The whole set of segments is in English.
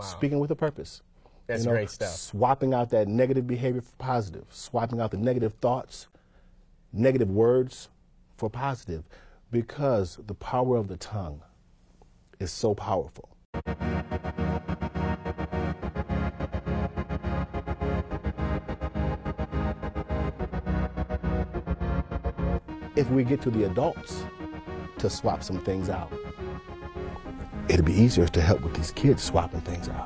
Speaking with a purpose. That's great stuff. Swapping out that negative behavior for positive, swapping out the negative thoughts, negative words for positive, because the power of the tongue is so powerful. If we get to the adults to swap some things out, it'll be easier to help with these kids swapping things out.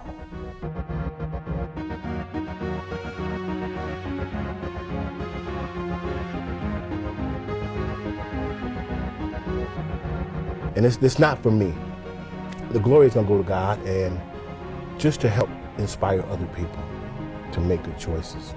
And it's not for me. The glory is going to go to God, and just to help inspire other people to make good choices.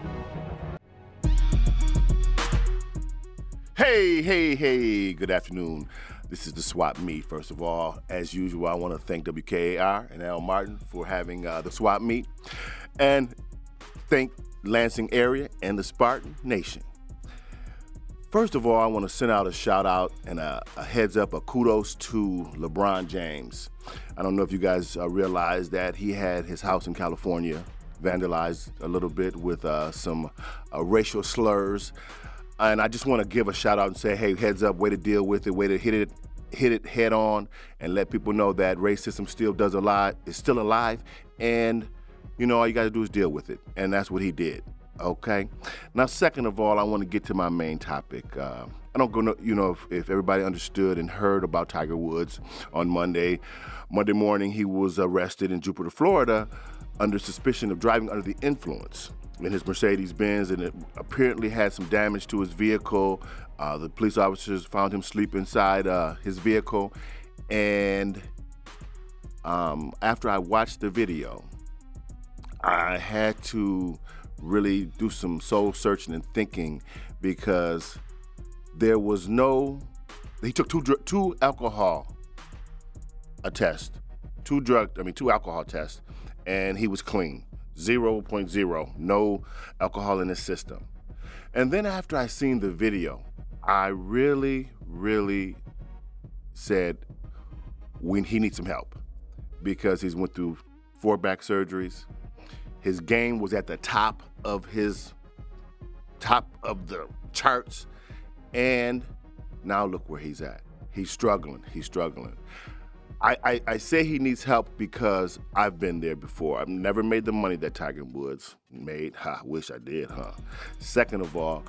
Hey, good afternoon. This is the Swap Meet. First of all, as usual, I want to thank WKAR and Al Martin for having the Swap Meet, and thank Lansing area and the Spartan Nation. First of all, I want to send out a shout out and a heads up, a kudos to LeBron James. I don't know if you guys realize that he had his house in California vandalized a little bit with some racial slurs. And I just want to give a shout out and say, hey, heads up, way to deal with it, way to hit it head on, and let people know that racism is still alive, and all you got to do is deal with it, and that's what he did. Okay. Now, second of all, I want to get to my main topic. I don't know if everybody understood and heard about Tiger Woods on Monday morning. He was arrested in Jupiter, Florida, under suspicion of driving under the influence in his Mercedes-Benz, and it apparently had some damage to his vehicle. The police officers found him asleep inside his vehicle, and after I watched the video, I had to really do some soul searching and thinking, because he took two alcohol tests, two alcohol tests, and he was clean. 0.0, no alcohol in his system. And then after I seen the video, I really, really said he needs some help, because he's went through 4 back surgeries. His game was at the top of the charts, and now look where he's at. He's struggling. I say he needs help because I've been there before. I've never made the money that Tiger Woods made. Wish I did, huh? Second of all,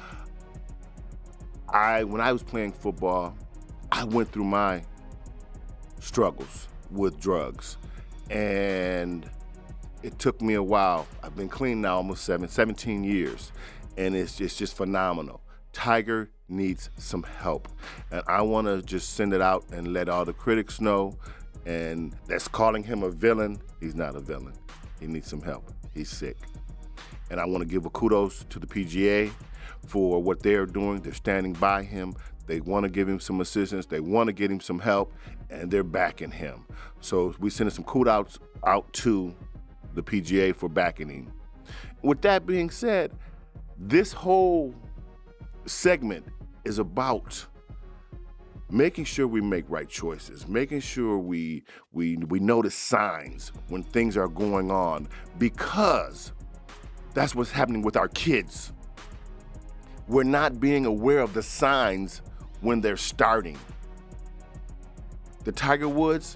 when I was playing football, I went through my struggles with drugs, and it took me a while. I've been clean now almost 17 years, and it's just phenomenal. Tiger needs some help, and I want to just send it out and let all the critics know, and that's calling him a villain. He's not a villain. He needs some help. He's sick. And I want to give a kudos to the PGA for what they're doing. They're standing by him. They want to give him some assistance. They want to get him some help, and they're backing him. So we sending some kudos out to the PGA for backing him. With that being said, this whole segment is about making sure we make right choices, making sure we notice signs when things are going on, because that's what's happening with our kids. We're not being aware of the signs when they're starting. The Tiger Woods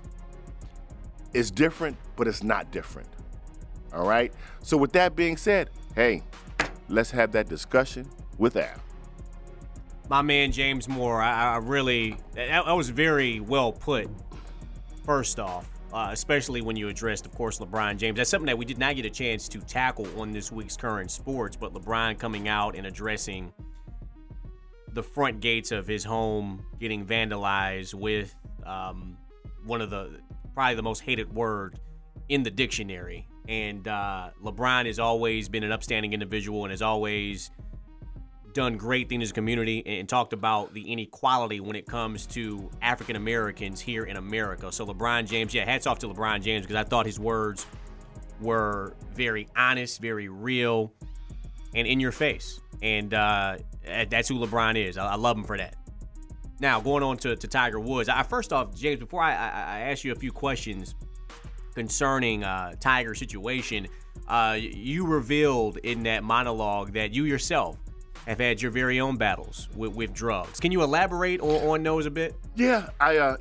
is different, but it's not different. All right? So with that being said, hey, let's have that discussion with Al. My man, James Moore, that was very well put, first off, especially when you addressed, of course, LeBron James. That's something that we did not get a chance to tackle on this week's Current Sports, but LeBron coming out and addressing the front gates of his home getting vandalized with one of probably the most hated word in the dictionary. And LeBron has always been an upstanding individual and has always done great things in his community, and talked about the inequality when it comes to African Americans here in America. So LeBron James, hats off to LeBron James, because I thought his words were very honest, very real, and in your face. And that's who LeBron is. I love him for that. Now, going on to Tiger Woods. First off, James, before I ask you a few questions, concerning Tiger situation, you revealed in that monologue that you yourself have had your very own battles with drugs. Can you elaborate on those a bit? Yeah, I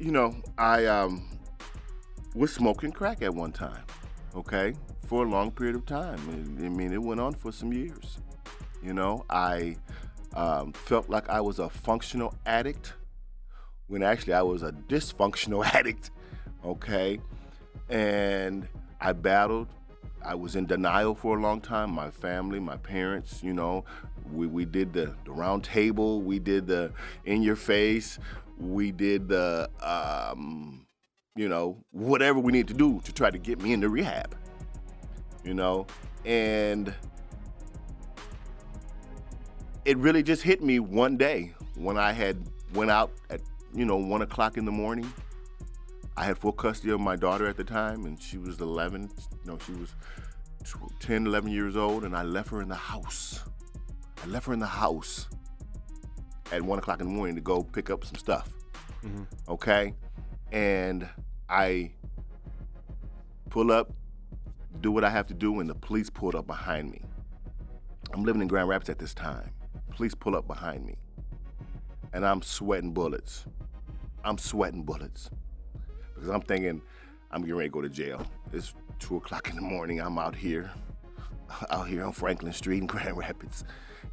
was smoking crack at one time, okay, for a long period of time. I mean, it went on for some years. You know, I felt like I was a functional addict when actually I was a dysfunctional addict, okay? And I battled. I was in denial for a long time. My family, my parents, you know, we did the round table, we did the in your face, we did the, you know, whatever we need to do to try to get me into rehab, you know? And it really just hit me one day when I had went out at, 1 o'clock in the morning. I had full custody of my daughter at the time, and she was 11. She was 10, 11 years old, and I left her in the house. I left her in the house at 1 o'clock in the morning to go pick up some stuff, okay? And I pull up, do what I have to do, and the police pulled up behind me. I'm living in Grand Rapids at this time. Police pull up behind me, and I'm sweating bullets. Because I'm thinking I'm getting ready to go to jail. It's 2 o'clock in the morning. I'm out here on Franklin Street in Grand Rapids,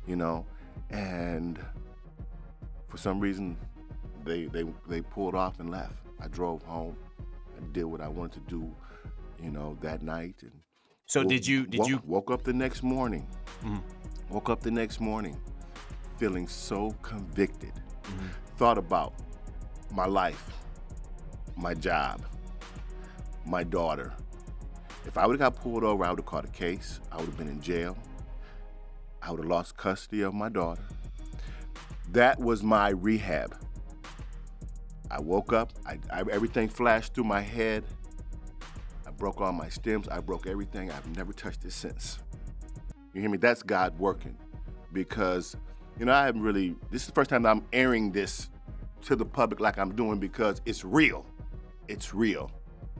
and for some reason they pulled off and left. I drove home. I did what I wanted to do, that night. And so did you woke up the next morning? Woke up the next morning feeling so convicted. Thought about my life, my job, my daughter. If I would have got pulled over, I would have caught a case. I would have been in jail. I would have lost custody of my daughter. That was my rehab. I woke up, everything flashed through my head. I broke all my stems. I broke everything. I've never touched it since. You hear me? That's God working. Because, I haven't really, this is the first time that I'm airing this to the public like I'm doing, because it's real. It's real.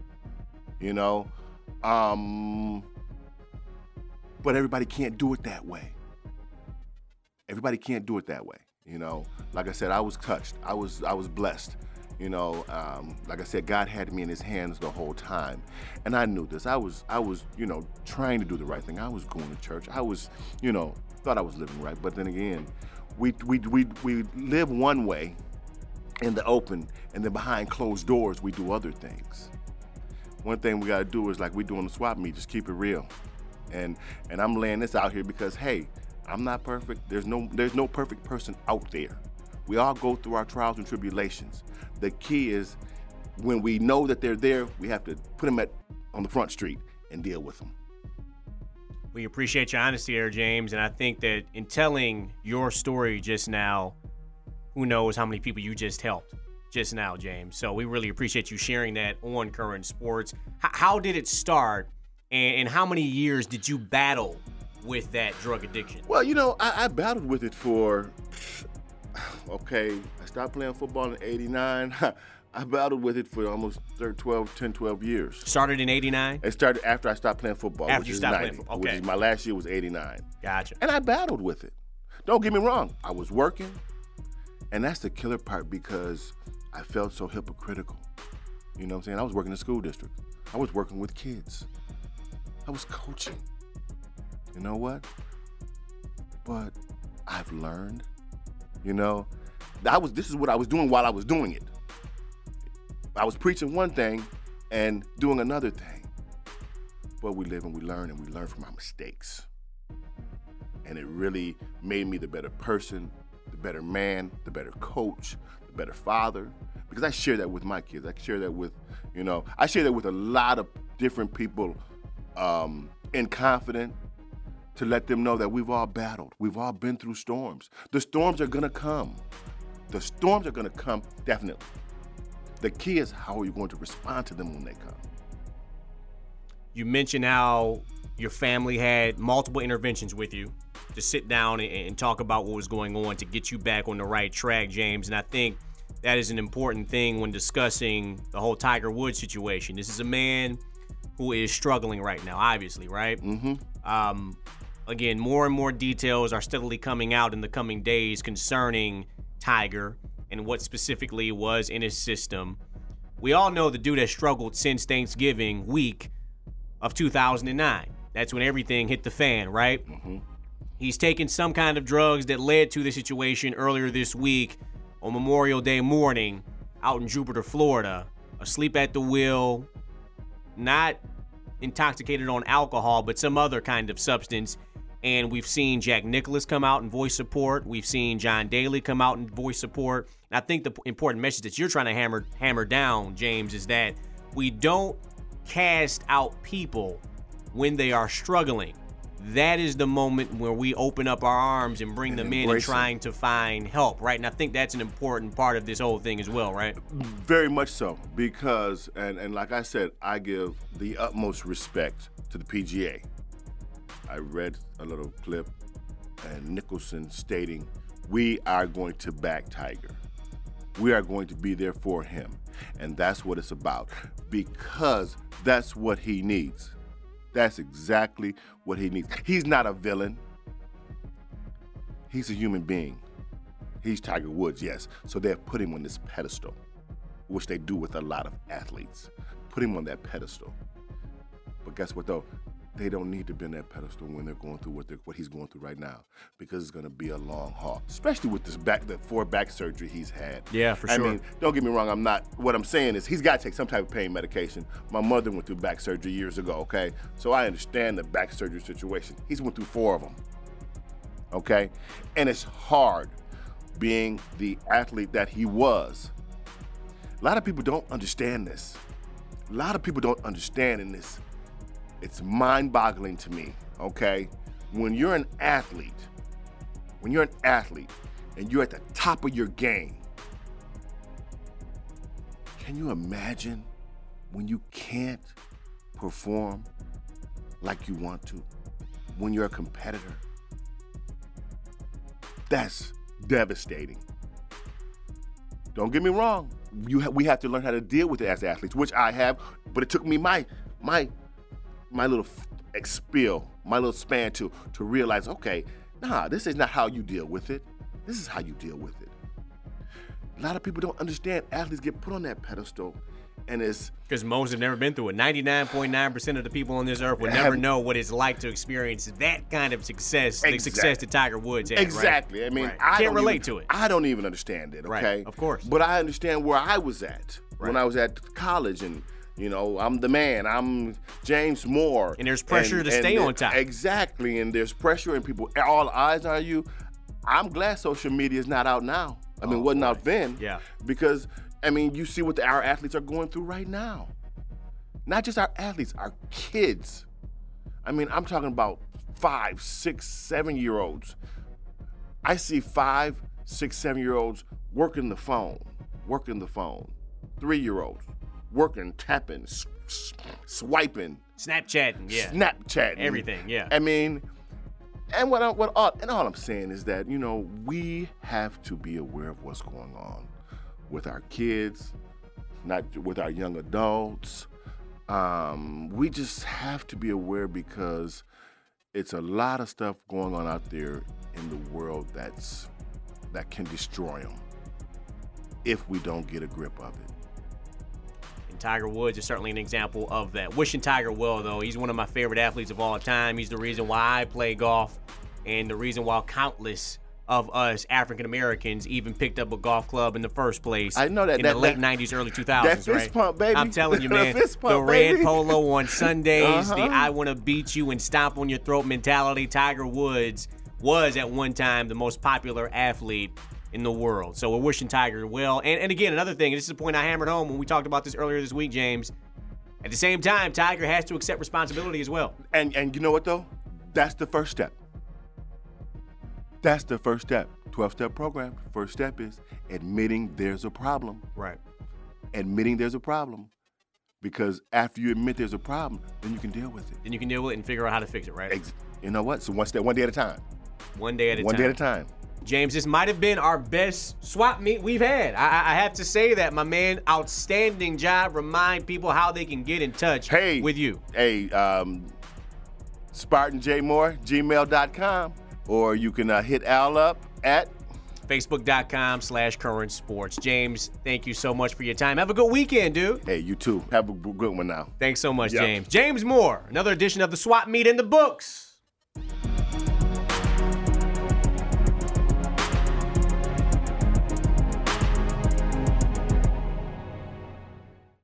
But everybody can't do it that way. Everybody can't do it that way. Like I said, I was touched. I was blessed. Like I said, God had me in his hands the whole time. And I knew this. I was, trying to do the right thing. I was going to church. I was, thought I was living right. But then again, we live one way in the open, and then behind closed doors, we do other things. One thing we gotta do is, like we do on the swap meet, just keep it real. And I'm laying this out here because, hey, I'm not perfect. There's no perfect person out there. We all go through our trials and tribulations. The key is, when we know that they're there, we have to put them on the front street and deal with them. We appreciate your honesty there, James, and I think that in telling your story just now, who knows how many people you just helped just now, James. So we really appreciate you sharing that on Current Sports. How did it start, and how many years did you battle with that drug addiction? Well, I battled with it for, I stopped playing football in '89. I battled with it for almost 10, 12 years. Started in '89? It started after I stopped playing football. After you stopped playing football, okay. Which is my last year was '89. Gotcha. And I battled with it. Don't get me wrong. I was working, and that's the killer part, because I felt so hypocritical. You know what I'm saying? I was working in the school district. I was working with kids. I was coaching. You know what? But I've learned, this is what I was doing while I was doing it. I was preaching one thing and doing another thing. But we live and we learn from our mistakes. And it really made me the better person, the better man, the better coach, the better father. Because I share that with my kids. I share that with, I share that with a lot of different people in confidence, to let them know that we've all battled. We've all been through storms. The storms are gonna come. The storms are gonna come, definitely. The key is, how are you going to respond to them when they come? You mentioned how your family had multiple interventions with you to sit down and talk about what was going on to get you back on the right track, James. And I think that is an important thing when discussing the whole Tiger Woods situation. This is a man who is struggling right now, obviously, right? Mm-hmm. Again, more and more details are steadily coming out in the coming days concerning Tiger and what specifically was in his system. We all know the dude has struggled since Thanksgiving week of 2009. That's when everything hit the fan, right? Mm-hmm. He's taken some kind of drugs that led to the situation earlier this week on Memorial Day morning out in Jupiter, Florida. Asleep at the wheel, not intoxicated on alcohol, but some other kind of substance. And we've seen Jack Nicklaus come out and voice support. We've seen John Daly come out and voice support. And I think the important message that you're trying to hammer down, James, is that we don't cast out people when they are struggling. That is the moment where we open up our arms and bring them in and trying to find help, right? And I think that's an important part of this whole thing as well, right? Very much so, because, and like I said, I give the utmost respect to the PGA. I read a little clip and Nicholson stating, we are going to back Tiger. We are going to be there for him. And that's what it's about, because that's what he needs. That's exactly what he needs. He's not a villain. He's a human being. He's Tiger Woods, yes. So they've put him on this pedestal, which they do with a lot of athletes. Put him on that pedestal. But guess what, though? They don't need to be on that pedestal when they're going through what he's going through right now, because it's going to be a long haul, especially with the 4 back surgery he's had. Yeah, for sure. I mean, don't get me wrong, what I'm saying is he's got to take some type of pain medication. My mother went through back surgery years ago, okay? So I understand the back surgery situation. He's went through 4 of them, okay? And it's hard being the athlete that he was. A lot of people don't understand this. A lot of people don't understand in this. It's mind-boggling to me, okay? When you're an athlete, and you're at the top of your game, can you imagine when you can't perform like you want to, when you're a competitor? That's devastating. Don't get me wrong. We have to learn how to deal with it as athletes, which I have, but it took me my little spiel, my little span to realize, okay, nah, this is not how you deal with it. This is how you deal with it. A lot of people don't understand. Athletes get put on that pedestal, and it's because most have never been through it. 99.9% of the people on this earth would never know what it's like to experience that kind of success, the success that Tiger Woods had. Exactly. Right? I mean, right. I can't relate to it. I don't even understand it. Okay, right. Of course. But I understand where I was at when I was at college, and you know, I'm the man. I'm James Moore. And there's pressure to stay on top. Exactly, and there's pressure, and people, all eyes on you. I'm glad social media is not out now. I mean, wasn't out then. Yeah. Because, I mean, you see what our athletes are going through right now. Not just our athletes, our kids. I mean, I'm talking about 5, 6, 7-year-olds. I see 5, 6, 7-year-olds working the phone. 3-year-olds. Working, tapping, swiping, Snapchatting, yeah. Snapchatting. Everything, yeah. I mean, and all I'm saying is that, you know, we have to be aware of what's going on with our kids, not with our young adults. We just have to be aware, because it's a lot of stuff going on out there in the world that can destroy them if we don't get a grip of it. Tiger Woods is certainly an example of that. Wishing Tiger well, though. He's one of my favorite athletes of all time. He's the reason why I play golf, and the reason why countless of us African Americans even picked up a golf club in the first place. I know that in the late 90s, early 2000s. That fist pump, baby. I'm telling you, man. The red polo on Sundays, the I want to beat you and stomp on your throat mentality. Tiger Woods was at one time the most popular athlete in the world. So we're wishing Tiger well. And again, another thing, and this is a point I hammered home when we talked about this earlier this week, James. At the same time, Tiger has to accept responsibility as well. And you know what, though? That's the first step. 12-step program. First step is admitting there's a problem. Right. Admitting there's a problem. Because after you admit there's a problem, then you can deal with it. Then you can deal with it and figure out how to fix it, right? You know what? So one day at a time. One day at a time. One day at a time. James, this might have been our best swap meet we've had. I have to say that, my man. Outstanding job. Remind people how they can get in touch with you. Hey, Spartan J. Moore, gmail.com, or you can hit Al up at Facebook.com/Current Sports. James, thank you so much for your time. Have a good weekend, dude. Hey, you too. Have a good one now. Thanks so much, James. James Moore, another edition of the Swap Meet in the books.